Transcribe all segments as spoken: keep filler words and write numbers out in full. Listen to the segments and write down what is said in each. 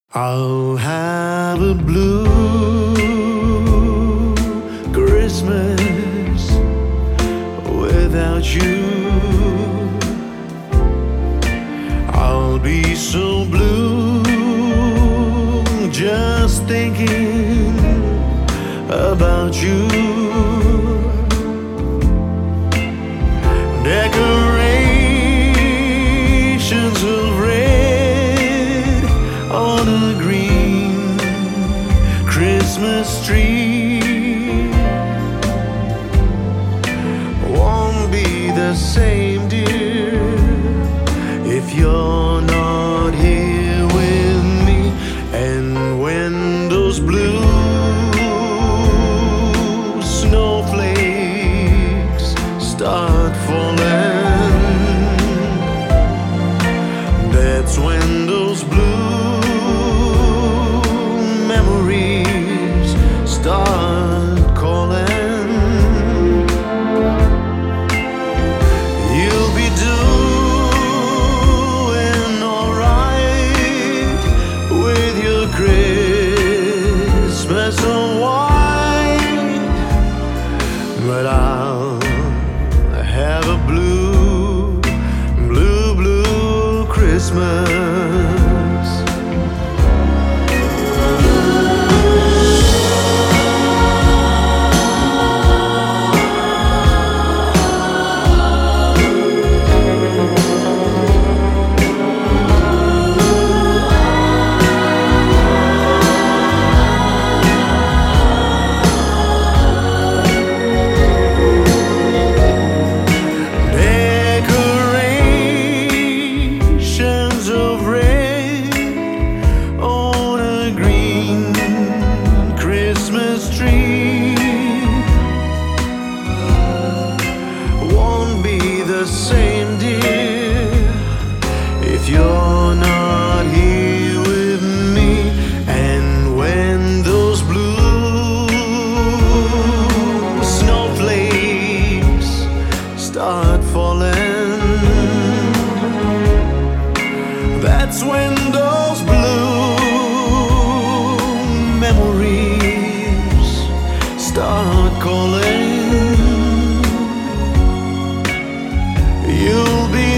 I'll have a blue Christmas without you. I'll be so blue just thinking about you. Decorations of red on a green Christmas tree won't be the same, dear, if you're not here with me. And when those blue snowflakes start falling, that's when those blue memories start calling. You'll be doing alright with your Christmas of white, but I'll have a blue, blue, blue Christmas. The same, dear, if you're not here with me. And when those blue snowflakes start falling, that's when those blue memories start calling. You'll be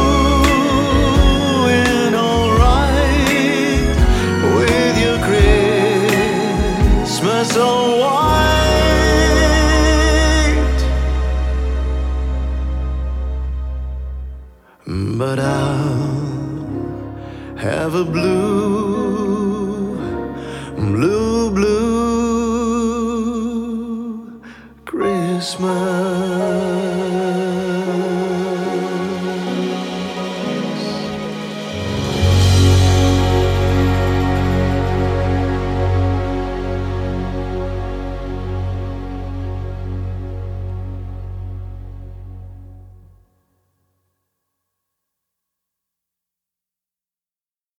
doing alright with your Christmas of white, but I'll have a blue, blue, blue Christmas.